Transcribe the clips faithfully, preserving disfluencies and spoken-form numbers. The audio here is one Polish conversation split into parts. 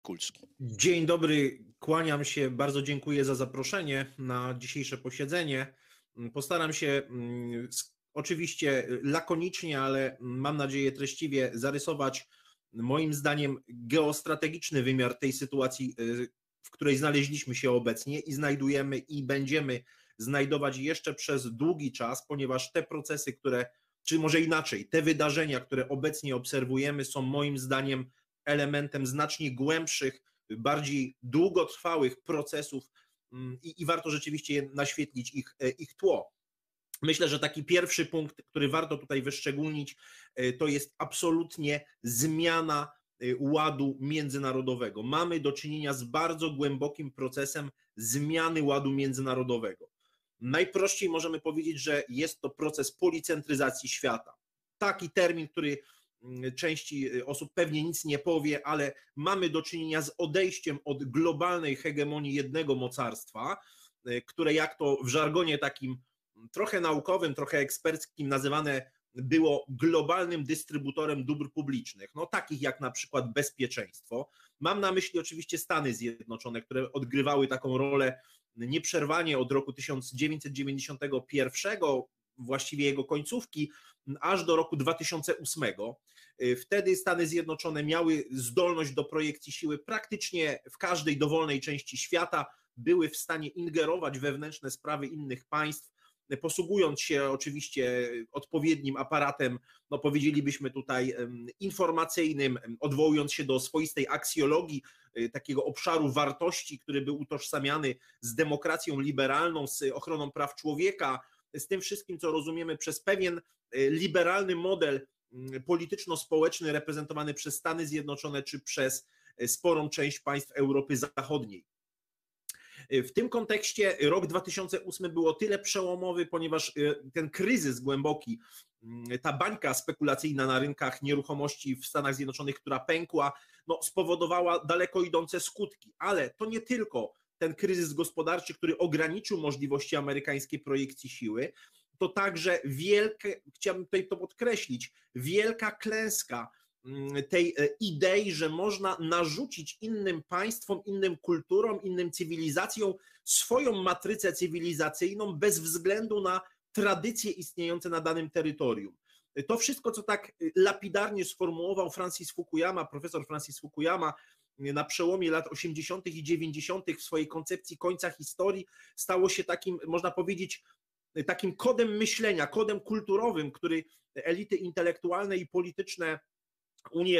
Kulski. Dzień dobry, kłaniam się, bardzo dziękuję za zaproszenie na dzisiejsze posiedzenie. Postaram się oczywiście lakonicznie, ale mam nadzieję treściwie zarysować moim zdaniem geostrategiczny wymiar tej sytuacji, w której znaleźliśmy się obecnie i znajdujemy i będziemy znajdować jeszcze przez długi czas, ponieważ te procesy, które, czy może inaczej, te wydarzenia, które obecnie obserwujemy, są moim zdaniem elementem znacznie głębszych, bardziej długotrwałych procesów i, i warto rzeczywiście naświetlić ich, ich tło. Myślę, że taki pierwszy punkt, który warto tutaj wyszczególnić, to jest absolutnie zmiana ładu międzynarodowego. Mamy do czynienia z bardzo głębokim procesem zmiany ładu międzynarodowego. Najprościej możemy powiedzieć, że jest to proces policentryzacji świata. Taki termin, który części osób pewnie nic nie powie, ale mamy do czynienia z odejściem od globalnej hegemonii jednego mocarstwa, które jak to w żargonie takim trochę naukowym, trochę eksperckim nazywane było globalnym dystrybutorem dóbr publicznych, no takich jak na przykład bezpieczeństwo. Mam na myśli oczywiście Stany Zjednoczone, które odgrywały taką rolę nieprzerwanie od roku tysiąc dziewięćset dziewięćdziesiątego pierwszego, właściwie jego końcówki, aż do roku dwa tysiące ósmego. Wtedy Stany Zjednoczone miały zdolność do projekcji siły praktycznie w każdej dowolnej części świata, były w stanie ingerować we wewnętrzne sprawy innych państw, posługując się oczywiście odpowiednim aparatem, no powiedzielibyśmy tutaj informacyjnym, odwołując się do swoistej aksjologii, takiego obszaru wartości, który był utożsamiany z demokracją liberalną, z ochroną praw człowieka, z tym wszystkim, co rozumiemy przez pewien liberalny model polityczno-społeczny reprezentowany przez Stany Zjednoczone czy przez sporą część państw Europy Zachodniej. W tym kontekście rok dwa tysiące ósmy był o tyle przełomowy, ponieważ ten kryzys głęboki, ta bańka spekulacyjna na rynkach nieruchomości w Stanach Zjednoczonych, która pękła, no, spowodowała daleko idące skutki, ale to nie tylko ten kryzys gospodarczy, który ograniczył możliwości amerykańskiej projekcji siły, to także wielkie, chciałbym tutaj to podkreślić, wielka klęska tej idei, że można narzucić innym państwom, innym kulturom, innym cywilizacjom swoją matrycę cywilizacyjną bez względu na tradycje istniejące na danym terytorium. To wszystko, co tak lapidarnie sformułował Francis Fukuyama, profesor Francis Fukuyama, na przełomie lat osiemdziesiątych i dziewięćdziesiątych w swojej koncepcji końca historii, stało się takim, można powiedzieć, takim kodem myślenia, kodem kulturowym, który elity intelektualne i polityczne Unii,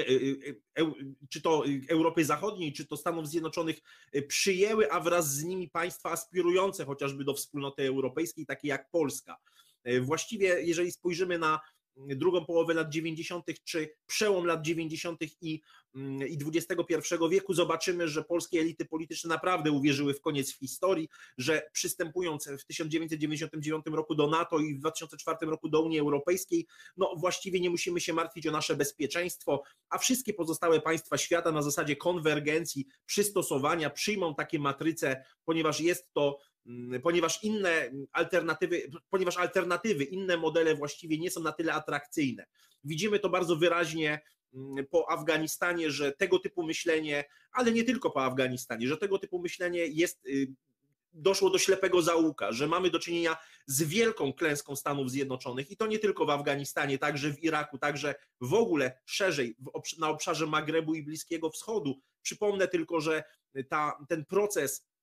czy to Europy Zachodniej, czy to Stanów Zjednoczonych przyjęły, a wraz z nimi państwa aspirujące chociażby do wspólnoty europejskiej, takie jak Polska. Właściwie, jeżeli spojrzymy na drugą połowę lat dziewięćdziesiątych czy przełom lat dziewięćdziesiątych i, i dwudziestego pierwszego wieku, zobaczymy, że polskie elity polityczne naprawdę uwierzyły w koniec w historii, że przystępując w tysiąc dziewięćset dziewięćdziesiątym dziewiątym roku do NATO i w dwa tysiące czwartym roku do Unii Europejskiej, no właściwie nie musimy się martwić o nasze bezpieczeństwo, a wszystkie pozostałe państwa świata na zasadzie konwergencji, przystosowania przyjmą takie matryce, ponieważ jest to ponieważ inne alternatywy, ponieważ alternatywy, inne modele właściwie nie są na tyle atrakcyjne. Widzimy to bardzo wyraźnie po Afganistanie, że tego typu myślenie, ale nie tylko po Afganistanie, że tego typu myślenie jest, doszło do ślepego zaułka, że mamy do czynienia z wielką klęską Stanów Zjednoczonych i to nie tylko w Afganistanie, także w Iraku, także w ogóle szerzej na obszarze Magrebu i Bliskiego Wschodu. Przypomnę tylko, że ta, ten proces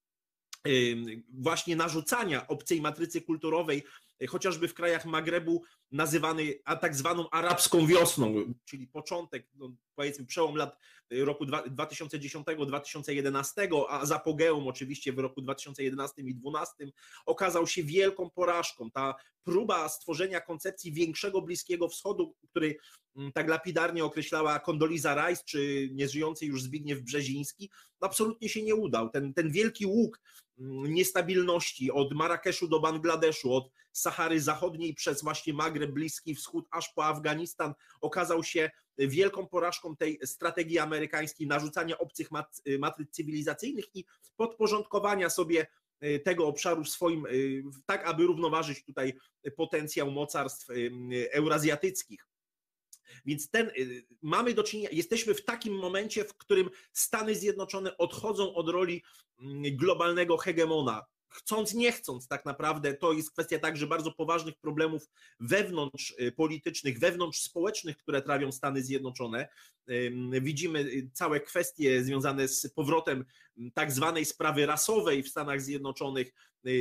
właśnie narzucania obcej matrycy kulturowej, chociażby w krajach Magrebu, nazywany a tak zwaną arabską wiosną, czyli początek, no powiedzmy przełom lat roku dwa tysiące dziesiątego do dwa tysiące jedenastego, a z apogeum oczywiście w roku dwa tysiące jedenastym i dwa tysiące dwunastym, okazał się wielką porażką. Ta próba stworzenia koncepcji większego Bliskiego Wschodu, który tak lapidarnie określała Condoleezza Rice czy nieżyjący już Zbigniew Brzeziński, absolutnie się nie udał. Ten, ten wielki łuk niestabilności od Marrakeszu do Bangladeszu, od Sahary Zachodniej przez właśnie Magreb, Bliski Wschód, aż po Afganistan, okazał się wielką porażką tej strategii amerykańskiej narzucania obcych mat, matryc cywilizacyjnych i podporządkowania sobie tego obszaru w swoim, tak aby równoważyć tutaj potencjał mocarstw eurazjatyckich. Więc ten, mamy do czynienia, jesteśmy w takim momencie, w którym Stany Zjednoczone odchodzą od roli globalnego hegemona. Chcąc, nie chcąc, tak naprawdę to jest kwestia także bardzo poważnych problemów wewnątrz politycznych, wewnątrz społecznych, które trawią Stany Zjednoczone. Widzimy całe kwestie związane z powrotem tak zwanej sprawy rasowej w Stanach Zjednoczonych,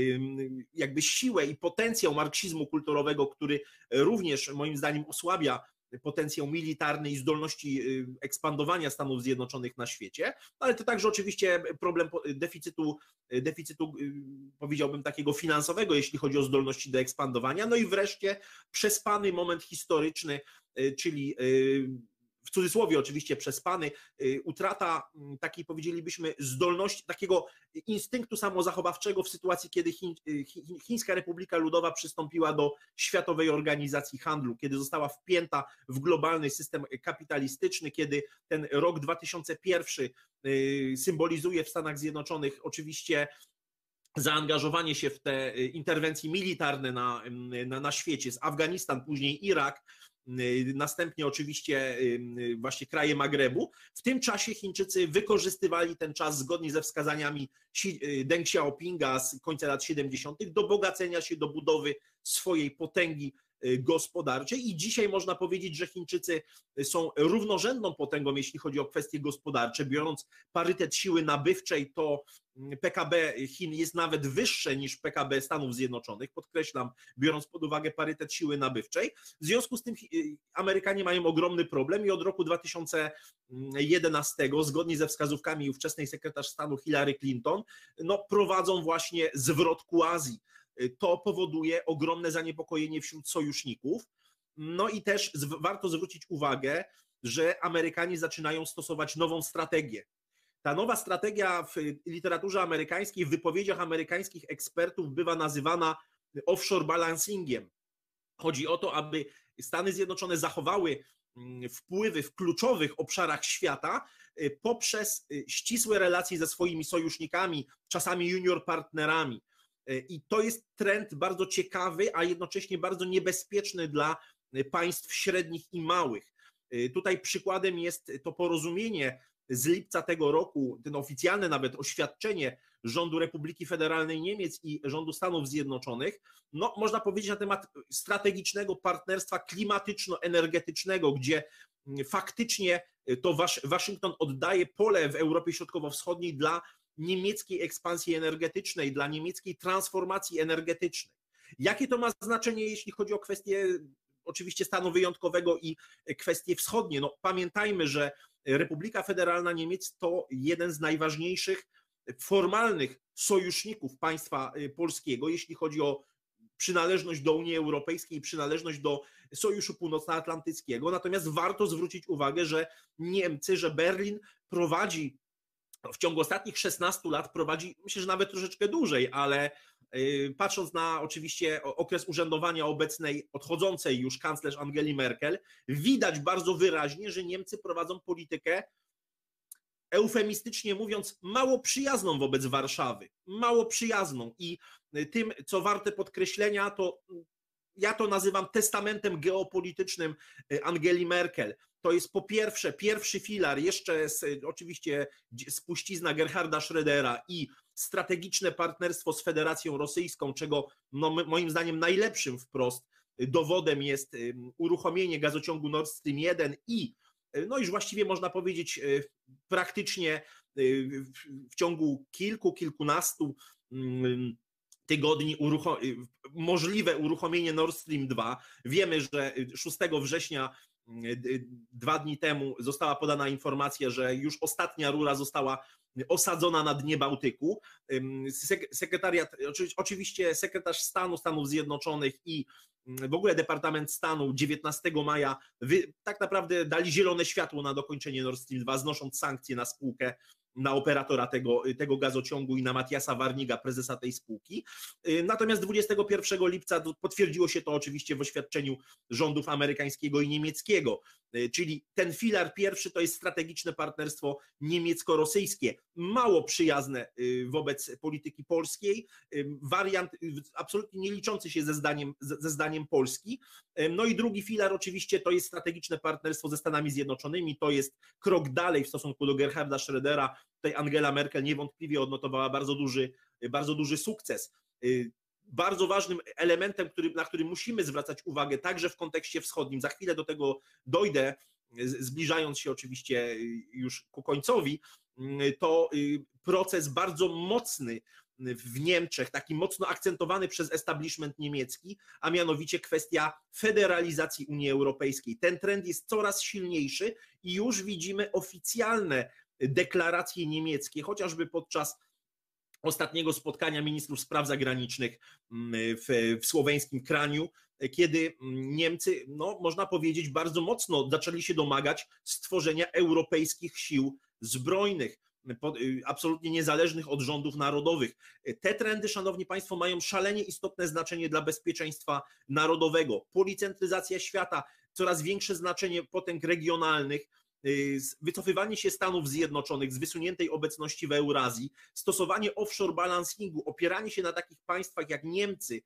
jakby siłę i potencjał marksizmu kulturowego, który również moim zdaniem osłabia potencjał militarny i zdolności ekspandowania Stanów Zjednoczonych na świecie, ale to także oczywiście problem deficytu, deficytu, powiedziałbym, takiego finansowego, jeśli chodzi o zdolności do ekspandowania. No i wreszcie przespany moment historyczny, czyli w cudzysłowie oczywiście przespany, utrata takiej, powiedzielibyśmy, zdolności, takiego instynktu samozachowawczego w sytuacji, kiedy Chiń, Chińska Republika Ludowa przystąpiła do Światowej Organizacji Handlu, kiedy została wpięta w globalny system kapitalistyczny, kiedy ten rok dwa tysiące pierwszy symbolizuje w Stanach Zjednoczonych oczywiście zaangażowanie się w te interwencje militarne na, na, na świecie, z Afganistan, później Irak, następnie oczywiście właśnie kraje Magrebu. W tym czasie Chińczycy wykorzystywali ten czas zgodnie ze wskazaniami Deng Xiaopinga z końca lat siedemdziesiątych do bogacenia się, do budowy swojej potęgi gospodarczej i dzisiaj można powiedzieć, że Chińczycy są równorzędną potęgą, jeśli chodzi o kwestie gospodarcze. Biorąc parytet siły nabywczej, to P K B Chin jest nawet wyższe niż P K B Stanów Zjednoczonych, podkreślam, biorąc pod uwagę parytet siły nabywczej. W związku z tym Amerykanie mają ogromny problem i od roku dwa tysiące jedenastego, zgodnie ze wskazówkami ówczesnej sekretarz stanu Hillary Clinton, no, prowadzą właśnie zwrot ku Azji. To powoduje ogromne zaniepokojenie wśród sojuszników. No i też warto zwrócić uwagę, że Amerykanie zaczynają stosować nową strategię. Ta nowa strategia w literaturze amerykańskiej, w wypowiedziach amerykańskich ekspertów bywa nazywana offshore balancingiem. Chodzi o to, aby Stany Zjednoczone zachowały wpływy w kluczowych obszarach świata poprzez ścisłe relacje ze swoimi sojusznikami, czasami junior partnerami. I to jest trend bardzo ciekawy, a jednocześnie bardzo niebezpieczny dla państw średnich i małych. Tutaj przykładem jest to porozumienie z lipca tego roku, ten oficjalne nawet oświadczenie rządu Republiki Federalnej Niemiec i rządu Stanów Zjednoczonych, no można powiedzieć na temat strategicznego partnerstwa klimatyczno-energetycznego, gdzie faktycznie to Waszyngton oddaje pole w Europie Środkowo-Wschodniej dla niemieckiej ekspansji energetycznej, dla niemieckiej transformacji energetycznej. Jakie to ma znaczenie, jeśli chodzi o kwestie oczywiście stanu wyjątkowego i kwestie wschodnie? No, pamiętajmy, że Republika Federalna Niemiec to jeden z najważniejszych formalnych sojuszników państwa polskiego, jeśli chodzi o przynależność do Unii Europejskiej, przynależność do Sojuszu Północnoatlantyckiego. Natomiast warto zwrócić uwagę, że Niemcy, że Berlin prowadzi w ciągu ostatnich szesnastu lat, prowadzi, myślę, że nawet troszeczkę dłużej, ale patrząc na oczywiście okres urzędowania obecnej, odchodzącej już kanclerz Angeli Merkel, widać bardzo wyraźnie, że Niemcy prowadzą politykę, eufemistycznie mówiąc, mało przyjazną wobec Warszawy. Mało przyjazną i tym, co warte podkreślenia, to ja to nazywam testamentem geopolitycznym Angeli Merkel. To jest po pierwsze pierwszy filar, jeszcze z, oczywiście spuścizna Gerharda Schrödera i strategiczne partnerstwo z Federacją Rosyjską, czego no, moim zdaniem najlepszym wprost dowodem jest uruchomienie gazociągu Nord Stream jeden i no już właściwie można powiedzieć praktycznie w ciągu kilku, kilkunastu tygodni uruchom możliwe uruchomienie Nord Stream dwa. Wiemy, że szóstego września, dwa dni temu, została podana informacja, że już ostatnia rura została osadzona na dnie Bałtyku. Sekretariat, oczywiście sekretarz stanu Stanów Zjednoczonych i w ogóle Departament Stanu dziewiętnastego maja wy, tak naprawdę dali zielone światło na dokończenie Nord Stream dwa, znosząc sankcje na spółkę na operatora tego, tego gazociągu i na Matiasa Warniga, prezesa tej spółki. Natomiast dwudziestego pierwszego lipca potwierdziło się to oczywiście w oświadczeniu rządów amerykańskiego i niemieckiego, czyli ten filar pierwszy to jest strategiczne partnerstwo niemiecko-rosyjskie, mało przyjazne wobec polityki polskiej, wariant absolutnie nie liczący się ze zdaniem, ze zdaniem Polski. No i drugi filar oczywiście to jest strategiczne partnerstwo ze Stanami Zjednoczonymi, to jest krok dalej w stosunku do Gerharda Schrödera. Tutaj Angela Merkel niewątpliwie odnotowała bardzo duży, bardzo duży sukces. Bardzo ważnym elementem, który, na który musimy zwracać uwagę także w kontekście wschodnim, za chwilę do tego dojdę, zbliżając się oczywiście już ku końcowi, to proces bardzo mocny w Niemczech, taki mocno akcentowany przez establishment niemiecki, a mianowicie kwestia federalizacji Unii Europejskiej. Ten trend jest coraz silniejszy i już widzimy oficjalne deklaracje niemieckie, chociażby podczas ostatniego spotkania ministrów spraw zagranicznych w, w słoweńskim Kraniu, kiedy Niemcy, no, można powiedzieć, bardzo mocno zaczęli się domagać stworzenia europejskich sił zbrojnych, absolutnie niezależnych od rządów narodowych. Te trendy, szanowni państwo, mają szalenie istotne znaczenie dla bezpieczeństwa narodowego. Policentryzacja świata, coraz większe znaczenie potęg regionalnych, wycofywanie się Stanów Zjednoczonych z wysuniętej obecności w Eurazji, stosowanie offshore balancingu, opieranie się na takich państwach jak Niemcy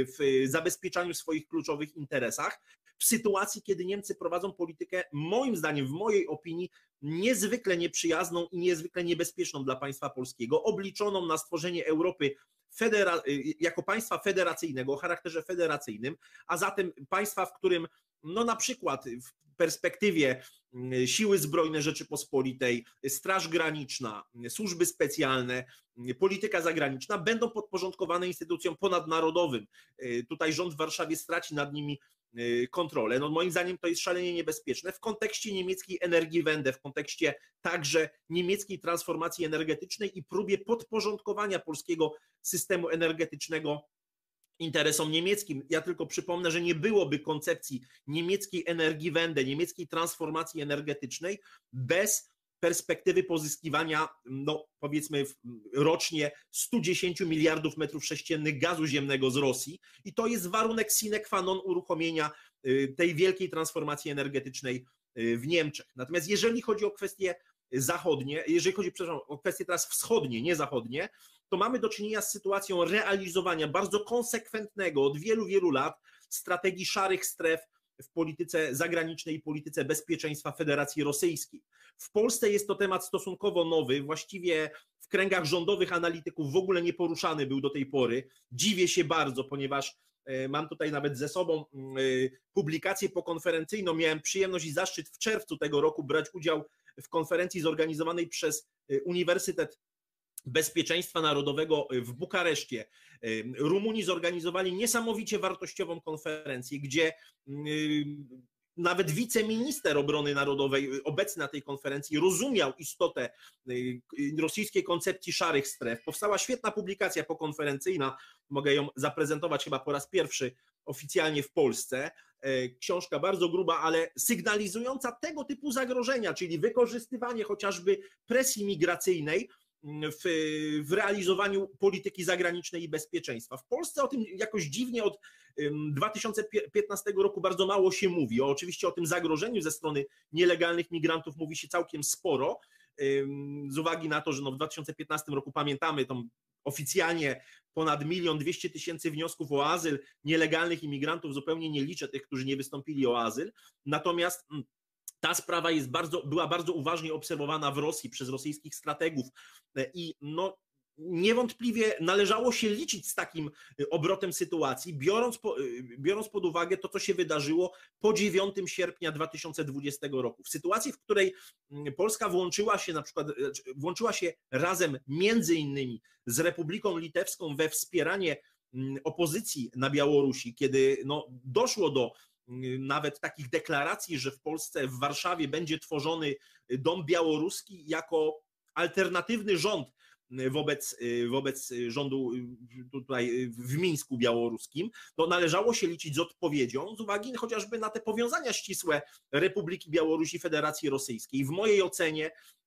w zabezpieczaniu swoich kluczowych interesach, w sytuacji, kiedy Niemcy prowadzą politykę, moim zdaniem, w mojej opinii, niezwykle nieprzyjazną i niezwykle niebezpieczną dla państwa polskiego, obliczoną na stworzenie Europy federa- jako państwa federacyjnego, o charakterze federacyjnym, a zatem państwa, w którym no na przykład w perspektywie Siły Zbrojne Rzeczypospolitej, Straż Graniczna, służby specjalne, polityka zagraniczna będą podporządkowane instytucjom ponadnarodowym. Tutaj rząd w Warszawie straci nad nimi kontrolę. No moim zdaniem to jest szalenie niebezpieczne w kontekście niemieckiej Energiewende, w kontekście także niemieckiej transformacji energetycznej i próbie podporządkowania polskiego systemu energetycznego interesom niemieckim. Ja tylko przypomnę, że nie byłoby koncepcji niemieckiej Energiewende, niemieckiej transformacji energetycznej bez perspektywy pozyskiwania, no powiedzmy rocznie sto dziesięć miliardów metrów sześciennych gazu ziemnego z Rosji i to jest warunek sine qua non uruchomienia tej wielkiej transformacji energetycznej w Niemczech. Natomiast jeżeli chodzi o kwestie zachodnie, jeżeli chodzi, przepraszam, o kwestie teraz wschodnie, nie zachodnie, to mamy do czynienia z sytuacją realizowania bardzo konsekwentnego od wielu, wielu lat strategii szarych stref w polityce zagranicznej i polityce bezpieczeństwa Federacji Rosyjskiej. W Polsce jest to temat stosunkowo nowy, właściwie w kręgach rządowych analityków w ogóle nie poruszany był do tej pory. Dziwię się bardzo, ponieważ mam tutaj nawet ze sobą publikację pokonferencyjną. Miałem przyjemność i zaszczyt w czerwcu tego roku brać udział w konferencji zorganizowanej przez Uniwersytet Bezpieczeństwa Narodowego w Bukareszcie. Rumuni zorganizowali niesamowicie wartościową konferencję, gdzie nawet wiceminister obrony narodowej obecny na tej konferencji rozumiał istotę rosyjskiej koncepcji szarych stref. Powstała świetna publikacja pokonferencyjna, mogę ją zaprezentować chyba po raz pierwszy oficjalnie w Polsce. Książka bardzo gruba, ale sygnalizująca tego typu zagrożenia, czyli wykorzystywanie chociażby presji migracyjnej W, w realizowaniu polityki zagranicznej i bezpieczeństwa. W Polsce o tym jakoś dziwnie od dwa tysiące piętnastego roku bardzo mało się mówi. O, oczywiście o tym zagrożeniu ze strony nielegalnych migrantów mówi się całkiem sporo, z uwagi na to, że no w dwa tysiące piętnastym roku pamiętamy tą oficjalnie ponad milion dwieście tysięcy wniosków o azyl nielegalnych imigrantów, zupełnie nie liczę tych, którzy nie wystąpili o azyl. Natomiast ta sprawa jest bardzo, była bardzo uważnie obserwowana w Rosji przez rosyjskich strategów i no, niewątpliwie należało się liczyć z takim obrotem sytuacji, biorąc, po, biorąc pod uwagę to, co się wydarzyło po dziewiątego sierpnia dwa tysiące dwudziestego roku. W sytuacji, w której Polska włączyła się na przykład, włączyła się razem między innymi z Republiką Litewską we wspieranie opozycji na Białorusi, kiedy no, doszło do nawet takich deklaracji, że w Polsce, w Warszawie będzie tworzony dom białoruski jako alternatywny rząd wobec, wobec rządu tutaj w Mińsku białoruskim, to należało się liczyć z odpowiedzią z uwagi chociażby na te powiązania ścisłe Republiki Białorusi i Federacji Rosyjskiej. W mojej ocenie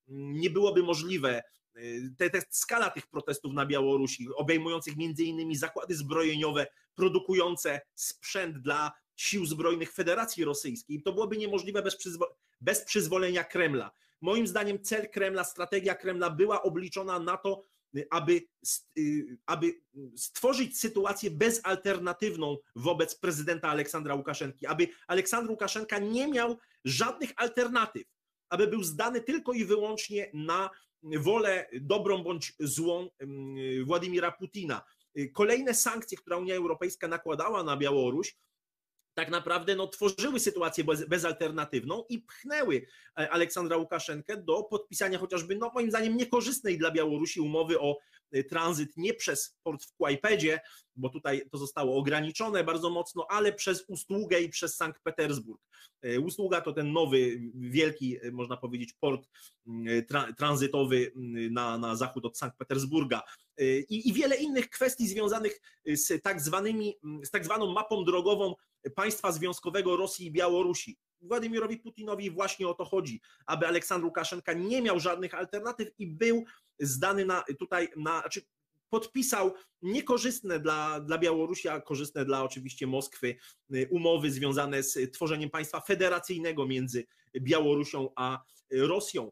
nie byłoby możliwe, te, te, skala tych protestów na Białorusi, obejmujących między innymi zakłady zbrojeniowe produkujące sprzęt dla sił zbrojnych Federacji Rosyjskiej, to byłoby niemożliwe bez, przyzwo bez przyzwolenia Kremla. Moim zdaniem cel Kremla, strategia Kremla była obliczona na to, aby, aby stworzyć sytuację bezalternatywną wobec prezydenta Aleksandra Łukaszenki, aby Aleksandr Łukaszenka nie miał żadnych alternatyw, aby był zdany tylko i wyłącznie na wolę dobrą bądź złą Władimira Putina. Kolejne sankcje, które Unia Europejska nakładała na Białoruś, tak naprawdę no, tworzyły sytuację bez, bezalternatywną i pchnęły Aleksandra Łukaszenkę do podpisania chociażby, no, moim zdaniem, niekorzystnej dla Białorusi umowy o tranzyt nie przez port w Kłajpedzie, bo tutaj to zostało ograniczone bardzo mocno, ale przez Ustługę i przez Sankt Petersburg. Ustługa to ten nowy, wielki, można powiedzieć, port tra tranzytowy na, na zachód od Sankt Petersburga. I, i wiele innych kwestii związanych z tak zwanymi, z tak zwaną mapą drogową państwa związkowego Rosji i Białorusi. Władimirowi Putinowi właśnie o to chodzi, aby Aleksandr Łukaszenka nie miał żadnych alternatyw i był zdany na, tutaj na, znaczy podpisał niekorzystne dla, dla Białorusi, a korzystne dla oczywiście Moskwy umowy związane z tworzeniem państwa federacyjnego między Białorusią a Rosją.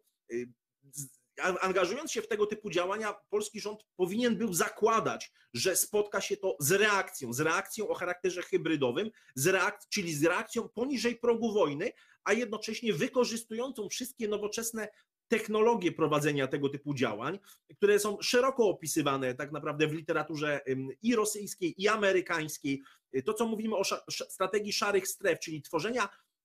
Angażując się w tego typu działania, polski rząd powinien był zakładać, że spotka się to z reakcją, z reakcją o charakterze hybrydowym, z reak czyli z reakcją poniżej progu wojny, a jednocześnie wykorzystującą wszystkie nowoczesne technologie prowadzenia tego typu działań, które są szeroko opisywane tak naprawdę w literaturze i rosyjskiej, i amerykańskiej. To, co mówimy o strategii szarych stref, czyli tworzenia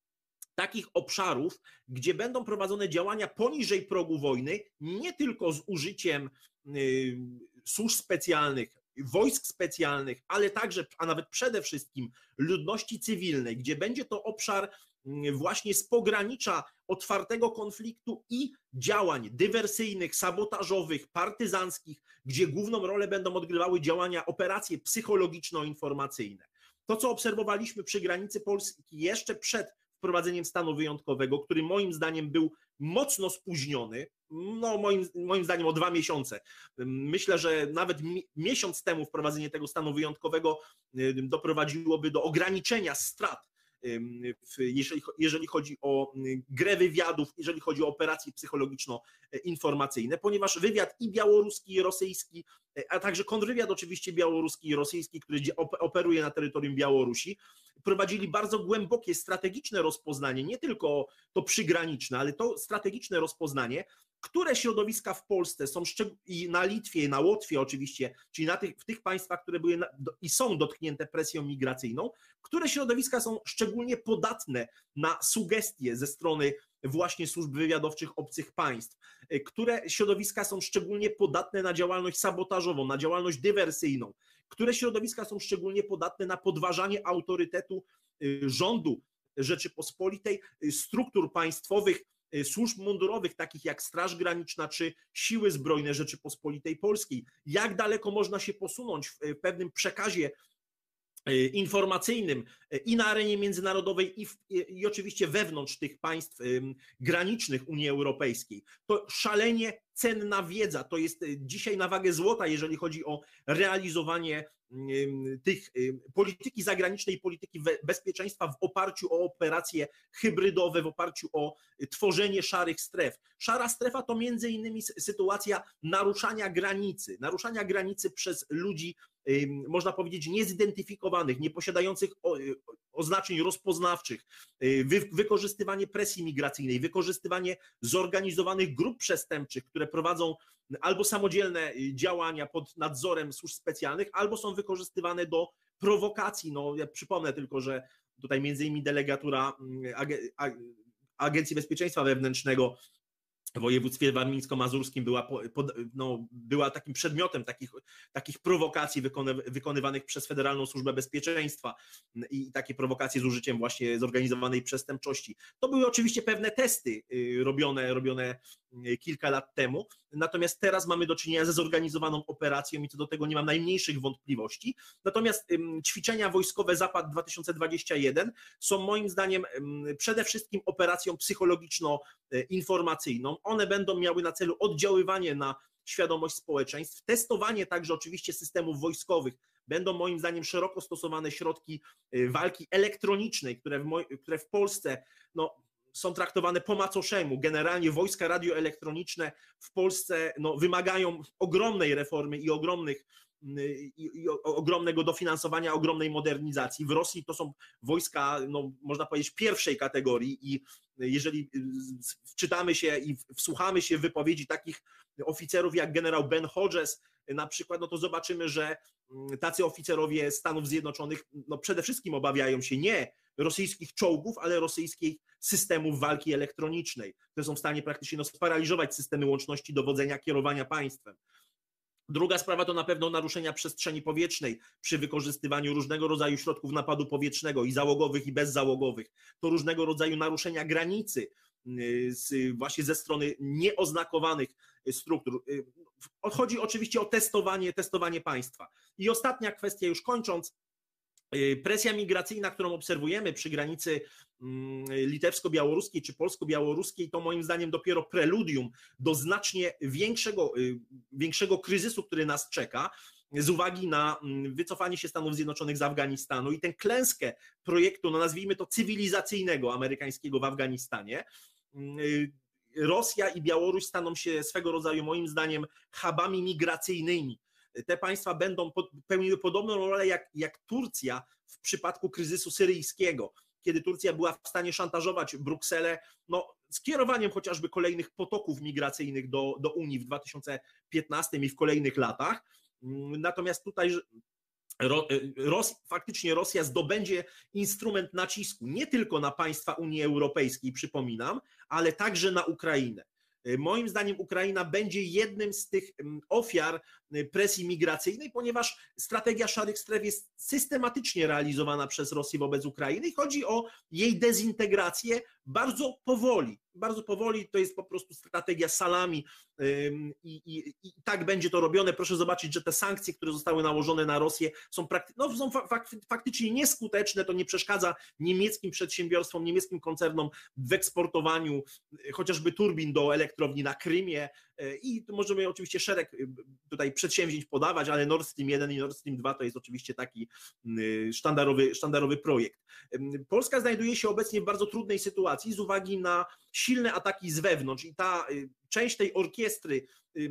takich obszarów, gdzie będą prowadzone działania poniżej progu wojny, nie tylko z użyciem y, służb specjalnych, wojsk specjalnych, ale także, a nawet przede wszystkim ludności cywilnej, gdzie będzie to obszar właśnie z pogranicza otwartego konfliktu i działań dywersyjnych, sabotażowych, partyzanckich, gdzie główną rolę będą odgrywały działania, operacje psychologiczno-informacyjne. To, co obserwowaliśmy przy granicy Polski jeszcze przed wprowadzeniem stanu wyjątkowego, który moim zdaniem był mocno spóźniony, no moim, moim zdaniem o dwa miesiące. Myślę, że nawet mi, miesiąc temu wprowadzenie tego stanu wyjątkowego doprowadziłoby do ograniczenia strat, jeżeli, jeżeli chodzi o grę wywiadów, jeżeli chodzi o operacje psychologiczno-informacyjne, ponieważ wywiad i białoruski, i rosyjski, a także kontrwywiad oczywiście białoruski i rosyjski, który operuje na terytorium Białorusi, prowadzili bardzo głębokie, strategiczne rozpoznanie, nie tylko to przygraniczne, ale to strategiczne rozpoznanie, które środowiska w Polsce są i na Litwie, na Łotwie oczywiście, czyli na tych, w tych państwach, które były na, i są dotknięte presją migracyjną, które środowiska są szczególnie podatne na sugestie ze strony właśnie służb wywiadowczych obcych państw, które środowiska są szczególnie podatne na działalność sabotażową, na działalność dywersyjną, które środowiska są szczególnie podatne na podważanie autorytetu rządu Rzeczypospolitej, struktur państwowych, służb mundurowych, takich jak Straż Graniczna czy Siły Zbrojne Rzeczypospolitej Polskiej. Jak daleko można się posunąć w pewnym przekazie informacyjnym i na arenie międzynarodowej i, w, i oczywiście wewnątrz tych państw granicznych Unii Europejskiej. To szalenie cenna wiedza, to jest dzisiaj na wagę złota, jeżeli chodzi o realizowanie tych polityki zagranicznej i polityki bezpieczeństwa w oparciu o operacje hybrydowe, w oparciu o tworzenie szarych stref. Szara strefa to między innymi sytuacja naruszania granicy, naruszania granicy przez ludzi, można powiedzieć, niezidentyfikowanych, nieposiadających oznaczeń rozpoznawczych, wykorzystywanie presji migracyjnej, wykorzystywanie zorganizowanych grup przestępczych, które prowadzą albo samodzielne działania pod nadzorem służb specjalnych, albo są wykorzystywane do prowokacji. No, ja przypomnę tylko, że tutaj między innymi delegatura Agencji Bezpieczeństwa Wewnętrznego w województwie warmińsko-mazurskim była, no, była takim przedmiotem takich, takich prowokacji wykonywanych przez Federalną Służbę Bezpieczeństwa i takie prowokacje z użyciem właśnie zorganizowanej przestępczości. To były oczywiście pewne testy robione, robione kilka lat temu, natomiast teraz mamy do czynienia ze zorganizowaną operacją i co do tego nie mam najmniejszych wątpliwości. Natomiast ćwiczenia wojskowe Zapad dwa tysiące dwadzieścia jeden są moim zdaniem przede wszystkim operacją psychologiczno-informacyjną. One będą miały na celu oddziaływanie na świadomość społeczeństw, testowanie także oczywiście systemów wojskowych. Będą moim zdaniem szeroko stosowane środki walki elektronicznej, które w, moj, które w Polsce no, są traktowane po macoszemu. Generalnie wojska radioelektroniczne w Polsce no, wymagają ogromnej reformy i ogromnych I, i ogromnego dofinansowania, ogromnej modernizacji. W Rosji to są wojska, no, można powiedzieć, pierwszej kategorii i jeżeli wczytamy się i wsłuchamy się w wypowiedzi takich oficerów jak generał Ben Hodges na przykład, no to zobaczymy, że tacy oficerowie Stanów Zjednoczonych no przede wszystkim obawiają się nie rosyjskich czołgów, ale rosyjskich systemów walki elektronicznej, które są w stanie praktycznie no, sparaliżować systemy łączności dowodzenia, kierowania państwem. Druga sprawa to na pewno naruszenia przestrzeni powietrznej przy wykorzystywaniu różnego rodzaju środków napadu powietrznego i załogowych i bezzałogowych. To różnego rodzaju naruszenia granicy z, właśnie ze strony nieoznakowanych struktur. Chodzi oczywiście o testowanie, testowanie państwa. I ostatnia kwestia, już kończąc, presja migracyjna, którą obserwujemy przy granicy litewsko-białoruskiej czy polsko-białoruskiej, to moim zdaniem dopiero preludium do znacznie większego, większego kryzysu, który nas czeka z uwagi na wycofanie się Stanów Zjednoczonych z Afganistanu i tę klęskę projektu, no nazwijmy to cywilizacyjnego amerykańskiego w Afganistanie. Rosja i Białoruś staną się swego rodzaju moim zdaniem hubami migracyjnymi. Te państwa będą pełniły podobną rolę jak, jak Turcja w przypadku kryzysu syryjskiego, kiedy Turcja była w stanie szantażować Brukselę no, skierowaniem chociażby kolejnych potoków migracyjnych do, do Unii w dwa tysiące piętnastym i w kolejnych latach. Natomiast tutaj Ros, faktycznie Rosja zdobędzie instrument nacisku nie tylko na państwa Unii Europejskiej, przypominam, ale także na Ukrainę. Moim zdaniem Ukraina będzie jednym z tych ofiar presji migracyjnej, ponieważ strategia szarych stref jest systematycznie realizowana przez Rosję wobec Ukrainy i chodzi o jej dezintegrację bardzo powoli. Bardzo powoli, to jest po prostu strategia salami i, i, i tak będzie to robione. Proszę zobaczyć, że te sankcje, które zostały nałożone na Rosję są, prakty- no, są fak- faktycznie nieskuteczne, to nie przeszkadza niemieckim przedsiębiorstwom, niemieckim koncernom w eksportowaniu chociażby turbin do elektrowni na Krymie i tu możemy oczywiście szereg tutaj przedsięwzięć podawać, ale Nord Stream jeden i Nord Stream dwa to jest oczywiście taki sztandarowy, sztandarowy projekt. Polska znajduje się obecnie w bardzo trudnej sytuacji z uwagi na silne ataki z wewnątrz i ta część tej orkiestry,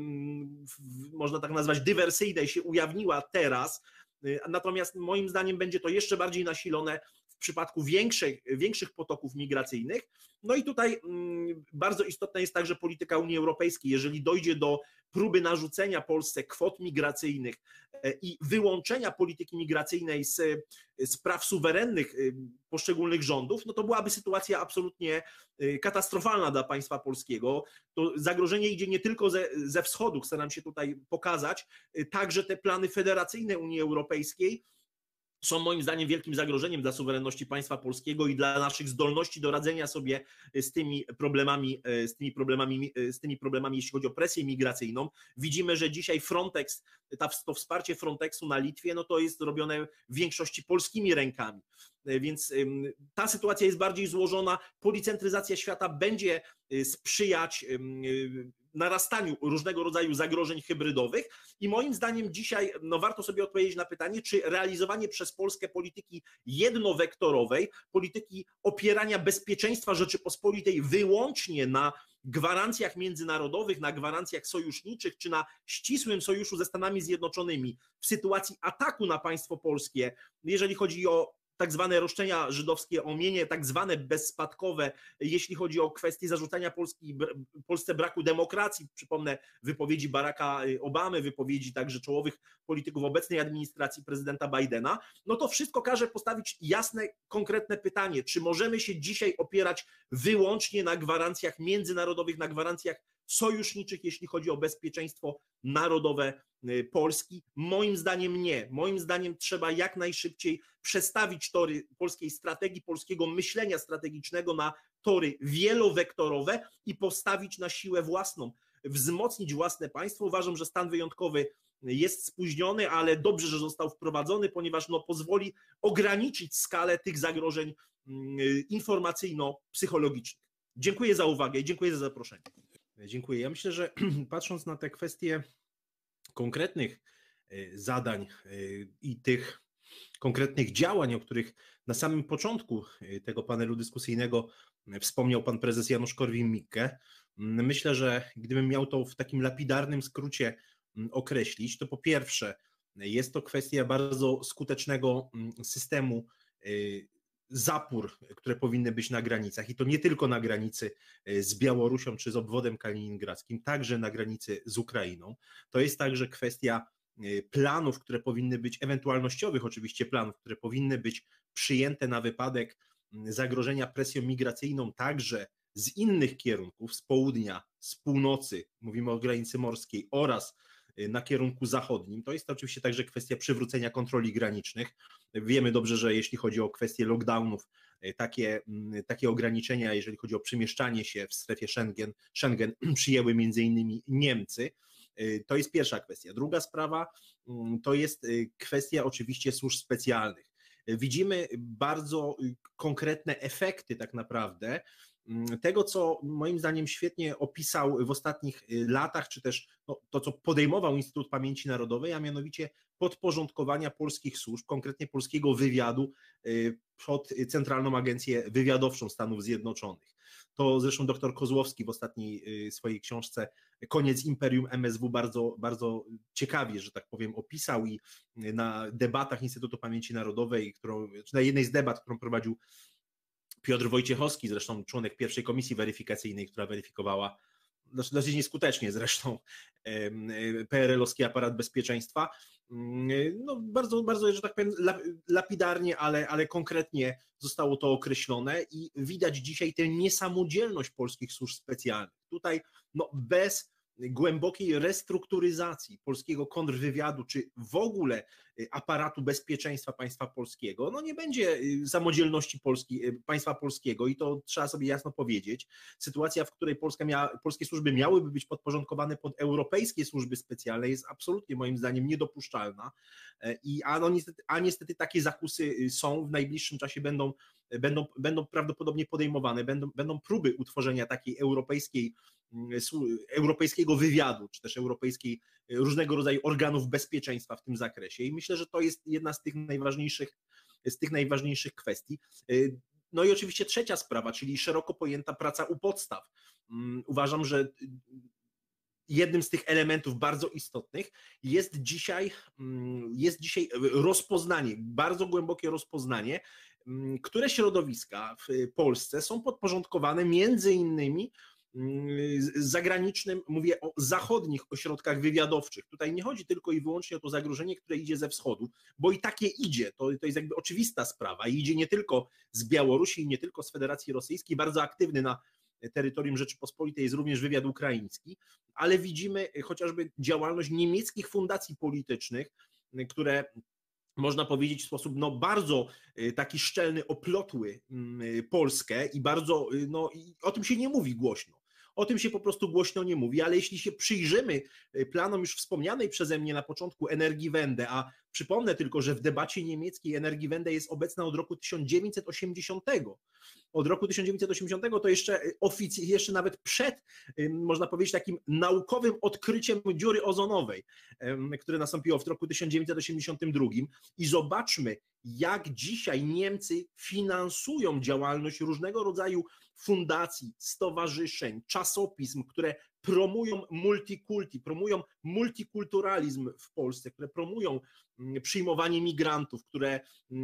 można tak nazwać dywersyjnej, się ujawniła teraz, natomiast moim zdaniem będzie to jeszcze bardziej nasilone w przypadku większych, większych potoków migracyjnych. No i tutaj bardzo istotna jest także polityka Unii Europejskiej. Jeżeli dojdzie do próby narzucenia Polsce kwot migracyjnych i wyłączenia polityki migracyjnej z, z praw suwerennych poszczególnych rządów, no to byłaby sytuacja absolutnie katastrofalna dla państwa polskiego. To zagrożenie idzie nie tylko ze, ze wschodu, staram się tutaj pokazać, także te plany federacyjne Unii Europejskiej są moim zdaniem wielkim zagrożeniem dla suwerenności państwa polskiego i dla naszych zdolności do radzenia sobie z tymi problemami, z tymi problemami, z tymi problemami, jeśli chodzi o presję migracyjną. Widzimy, że dzisiaj Frontex, to wsparcie Frontexu na Litwie, no to jest robione w większości polskimi rękami. Więc ta sytuacja jest bardziej złożona. Policentryzacja świata będzie sprzyjać narastaniu różnego rodzaju zagrożeń hybrydowych i moim zdaniem dzisiaj no, warto sobie odpowiedzieć na pytanie, czy realizowanie przez Polskę polityki jednowektorowej, polityki opierania bezpieczeństwa Rzeczypospolitej wyłącznie na gwarancjach międzynarodowych, na gwarancjach sojuszniczych, czy na ścisłym sojuszu ze Stanami Zjednoczonymi w sytuacji ataku na państwo polskie, jeżeli chodzi o tak zwane roszczenia żydowskie, o mienie tak zwane bezspadkowe, jeśli chodzi o kwestię zarzucania Polski, Polsce braku demokracji, przypomnę wypowiedzi Baracka Obamy, wypowiedzi także czołowych polityków obecnej administracji prezydenta Bidena, no to wszystko każe postawić jasne, konkretne pytanie, czy możemy się dzisiaj opierać wyłącznie na gwarancjach międzynarodowych, na gwarancjach sojuszniczych, jeśli chodzi o bezpieczeństwo narodowe Polski? Moim zdaniem nie. Moim zdaniem trzeba jak najszybciej przestawić tory polskiej strategii, polskiego myślenia strategicznego na tory wielowektorowe i postawić na siłę własną. wzmocnić własne państwo. Uważam, że stan wyjątkowy jest spóźniony, ale dobrze, że został wprowadzony, ponieważ no, pozwoli ograniczyć skalę tych zagrożeń informacyjno-psychologicznych. Dziękuję za uwagę i dziękuję za zaproszenie. Dziękuję. Ja myślę, że patrząc na te kwestie konkretnych zadań i tych konkretnych działań, o których na samym początku tego panelu dyskusyjnego wspomniał pan prezes Janusz Korwin-Mikke, myślę, że gdybym miał to w takim lapidarnym skrócie określić, to po pierwsze jest to kwestia bardzo skutecznego systemu zapór, które powinny być na granicach i to nie tylko na granicy z Białorusią czy z obwodem kaliningradzkim, także na granicy z Ukrainą. To jest także kwestia planów, które powinny być, ewentualnościowych oczywiście planów, które powinny być przyjęte na wypadek zagrożenia presją migracyjną także z innych kierunków, z południa, z północy, mówimy o granicy morskiej oraz na kierunku zachodnim. To jest oczywiście także kwestia przywrócenia kontroli granicznych. Wiemy dobrze, że jeśli chodzi o kwestie lockdownów, takie, takie ograniczenia, jeżeli chodzi o przemieszczanie się w strefie Schengen, Schengen przyjęły między innymi Niemcy. To jest pierwsza kwestia. Druga sprawa to jest kwestia oczywiście służb specjalnych. Widzimy bardzo konkretne efekty tak naprawdę tego, co moim zdaniem świetnie opisał w ostatnich latach, czy też no, to, co podejmował Instytut Pamięci Narodowej, a mianowicie podporządkowania polskich służb, konkretnie polskiego wywiadu pod Centralną Agencję Wywiadowczą Stanów Zjednoczonych. To zresztą dr Kozłowski w ostatniej swojej książce Koniec Imperium M S W bardzo, bardzo ciekawie, że tak powiem, opisał i na debatach Instytutu Pamięci Narodowej, którą, czy na jednej z debat, którą prowadził Piotr Wojciechowski, zresztą członek pierwszej komisji weryfikacyjnej, która weryfikowała dosyć nieskutecznie zresztą P R L-owski aparat bezpieczeństwa, no bardzo, bardzo, że tak powiem, lapidarnie, ale, ale konkretnie zostało to określone i widać dzisiaj tę niesamodzielność polskich służb specjalnych. Tutaj no, bez głębokiej restrukturyzacji polskiego kontrwywiadu, czy w ogóle aparatu bezpieczeństwa państwa polskiego, no nie będzie samodzielności Polski, państwa polskiego i to trzeba sobie jasno powiedzieć. Sytuacja, w której Polska miała, polskie służby miałyby być podporządkowane pod europejskie służby specjalne, jest absolutnie moim zdaniem niedopuszczalna i a, no niestety, a niestety takie zakusy są, w najbliższym czasie będą, będą, będą prawdopodobnie podejmowane, będą, będą próby utworzenia takiej europejskiej europejskiego wywiadu, czy też europejskiej różnego rodzaju organów bezpieczeństwa w tym zakresie i myślę, że to jest jedna z tych najważniejszych, z tych najważniejszych kwestii. No i oczywiście trzecia sprawa, czyli szeroko pojęta praca u podstaw. Uważam, że jednym z tych elementów bardzo istotnych jest dzisiaj, jest dzisiaj rozpoznanie, bardzo głębokie rozpoznanie, które środowiska w Polsce są podporządkowane między innymi zagranicznym, mówię o zachodnich ośrodkach wywiadowczych. Tutaj nie chodzi tylko i wyłącznie o to zagrożenie, które idzie ze wschodu, bo i takie idzie, to, to jest jakby oczywista sprawa i idzie nie tylko z Białorusi i nie tylko z Federacji Rosyjskiej, bardzo aktywny na terytorium Rzeczypospolitej jest również wywiad ukraiński, ale widzimy chociażby działalność niemieckich fundacji politycznych, które można powiedzieć w sposób no, bardzo taki szczelny oplotły Polskę i bardzo, no i o tym się nie mówi głośno. O tym się po prostu głośno nie mówi, ale jeśli się przyjrzymy planom już wspomnianej przeze mnie na początku Energiewende, a przypomnę tylko, że w debacie niemieckiej Energiewende jest obecna od roku tysiąc dziewięćset osiemdziesiątego. Od roku tysiąc dziewięćset osiemdziesiątego to jeszcze oficjalnie, jeszcze nawet przed, można powiedzieć, takim naukowym odkryciem dziury ozonowej, które nastąpiło w roku tysiąc dziewięćset osiemdziesiątym drugim i zobaczmy, jak dzisiaj Niemcy finansują działalność różnego rodzaju fundacji, stowarzyszeń, czasopism, które promują multikulti, promują multikulturalizm w Polsce, które promują przyjmowanie migrantów, które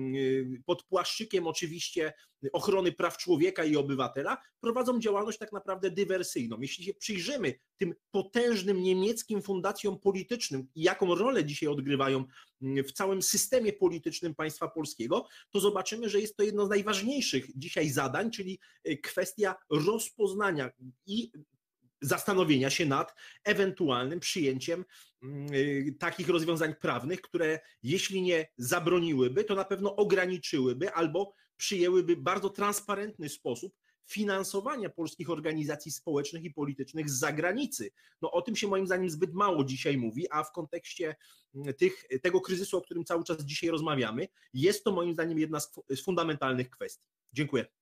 pod płaszczykiem oczywiście ochrony praw człowieka i obywatela prowadzą działalność tak naprawdę dywersyjną. Jeśli się przyjrzymy tym potężnym niemieckim fundacjom politycznym i jaką rolę dzisiaj odgrywają w całym systemie politycznym państwa polskiego, to zobaczymy, że jest to jedno z najważniejszych dzisiaj zadań, czyli kwestia rozpoznania i zastanowienia się nad ewentualnym przyjęciem takich rozwiązań prawnych, które jeśli nie zabroniłyby, to na pewno ograniczyłyby albo przyjęłyby bardzo transparentny sposób finansowania polskich organizacji społecznych i politycznych z zagranicy. No o tym się moim zdaniem zbyt mało dzisiaj mówi, a w kontekście tych, tego kryzysu, o którym cały czas dzisiaj rozmawiamy, jest to moim zdaniem jedna z fundamentalnych kwestii. Dziękuję.